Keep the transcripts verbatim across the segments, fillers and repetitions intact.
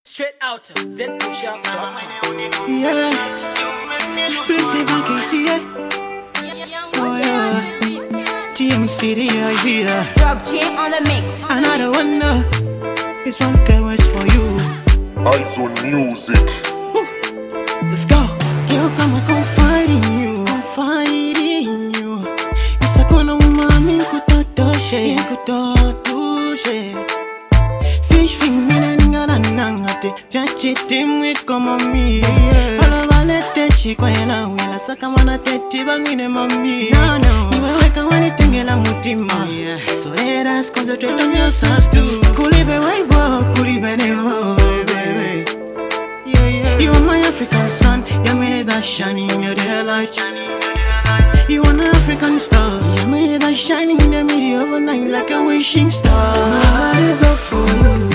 Straight out Z Push Up. Yeah, Receive and K C, yeah. Oh yeah, T M C D is here. Drop chain on the mix. Another one, uh, this one can for you. Eyes on music. Woo. Let's go. Yo, come and confide in you, confide in you. It's a corner woman, kutotoshe, kutotoshe. Fish fing me nangala nangate, fiachi timwe kama mi. Olo vale techi kwa yana wila saka wana teti bangine mami. No no, niwewe kawani tengela mutima. So let us concentrate on your sons too. Kulibe waibo, kulibe neho, baby. You are my African sun, you made that shining in your daylight. You are an African star, you made that shining in the middle of the night like a wishing star. My heart is up for you.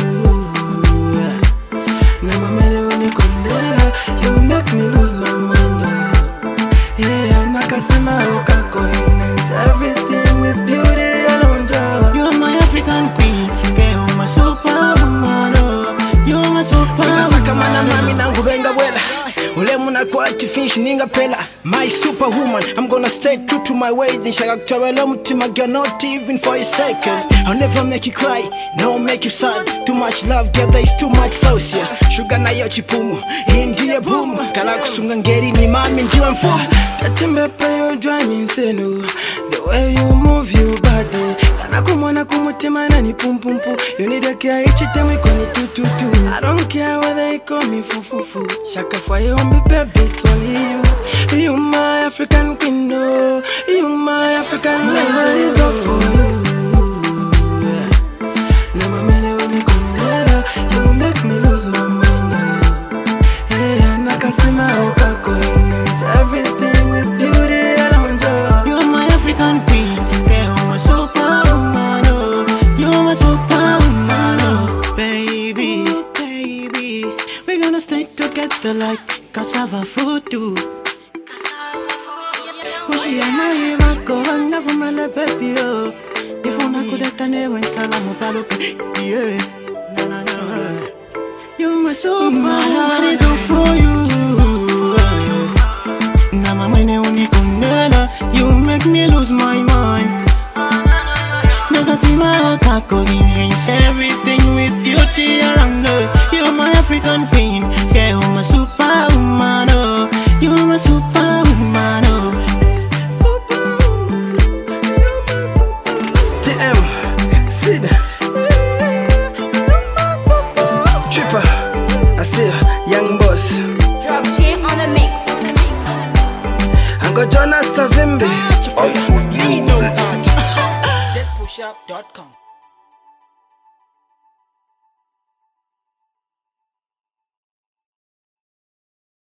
Now my melody kondera, you make me lose my mind. Yeah, nakasema ukakoines, everything with beauty alone. You are my African queen, you are my superwoman. You are my superwoman. Saka mana mami nangu benga wela. Ule muna kwa fish ninga pela. My superwoman, I'm gonna stay true to my ways. Nshaka kutawela mutima girl, not even for a second. I'll never make you cry, no make you sad. Too much love, girl, there is too much sauce, yeah. Sugar na yo chipumu, hii ndiye boom. Kala kusunga ngeri ni mami ndiwe mfumu. Katimbe pe you drive me insane. The way you move your body. Kana kumwana kumutima na ni pum pum pum. You need a care, each time we call it tu tu tu. I don't care whether they call me fu fu fu. Shaka for you, me baby, it's only you. You my African queen, no. You my African lady. My heart is up for you. Now my melody kondera, you make me lose my mind. Hey, nakasema ukakoines, everything with beauty around you. You are my African queen, you are my superwoman. You are my superwoman, oh, baby, baby. We're gonna stay together like cassava food too. Ushi anaiva kovanga fumele baby oh. Ifuna kudeka newe nsalamu palupe. Yeah, na na na. You're my superwoman. My heart is all for you. Na mamene unikondela, you make me lose my mind. Nakasima ukakoines, everything with beauty around her. You're my African queen, yeah, you're my superwoman, oh. You're my superwoman, oh. T M, Sid, Tripper, I see ya, young boss. Drop chain on the mix. Uncle Jonas Savimbi. Eyes on music. Z Push Up dot com.